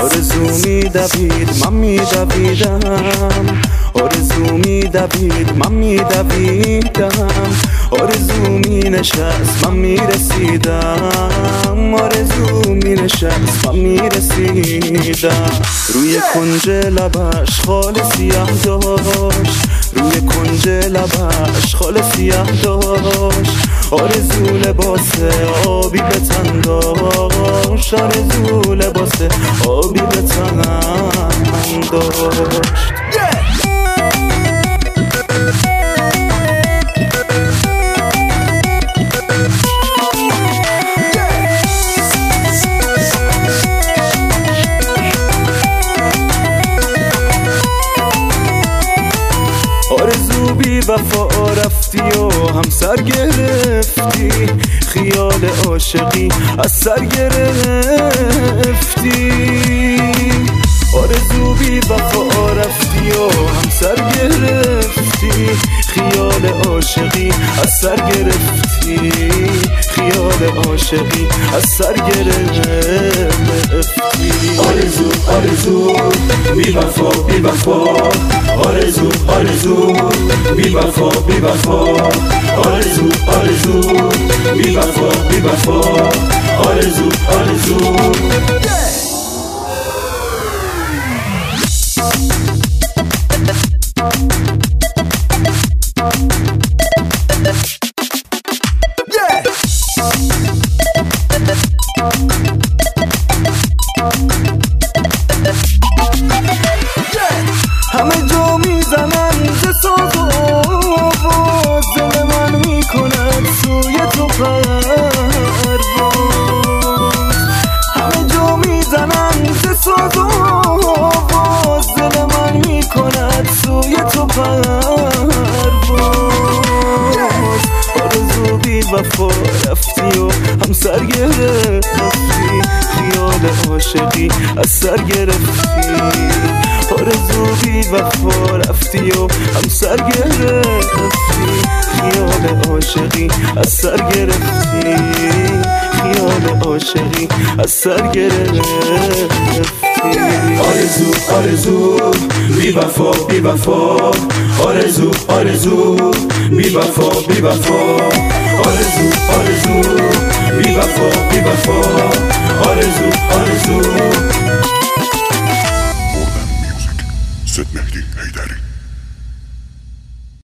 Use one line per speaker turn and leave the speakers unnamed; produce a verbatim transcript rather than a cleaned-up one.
آرزو میدوید من میدویدم، آرزو میدوید من میدویدم، آرزو مینشست من میرسیدم، آرزو مینشست من میرسیدم. روی کنج لبش خال سیاه داشت، روی کنج لبش خال سیاه داشت، آرزو لباس آبی به تن داشت، آرزو لباس آبی به تن داشت. آرزو بی وفا رفتی و همسر گرفتی، خیال عاشقی از سر گرفتی. آرزو بی وفا رفتی و همسر گرفتی، خیال عاشقی از سر گرفتی، خیال عاشقی از سر گرفتی.
آرزو آرزو بی وفا بی وفا، آرزو آرزو بی وفا بی وفا، آرزو آرزو بی وفا بی وفا، آرزو آرزو.
همه جا میزنن ز ساز و آواز، دل من میکند سوی تو پرواز. همه جا میزنن ز ساز و آواز، دل من میکند سوی تو پرواز. آرزو بی وفا رفتی و همسر گرفتی، خیال عاشقی از سر گرفتی. آرزو بی وفا رفتی و همسر گرفتی، خیال عاشقی از سر گرفتی، خیال عاشقی از سر گرفتی.
آرزو آرزو بی وفا بی وفا، آرزو آرزو بی وفا بی وفا، آرزو آرزو بی وفا بی وفا، آرزو آرزو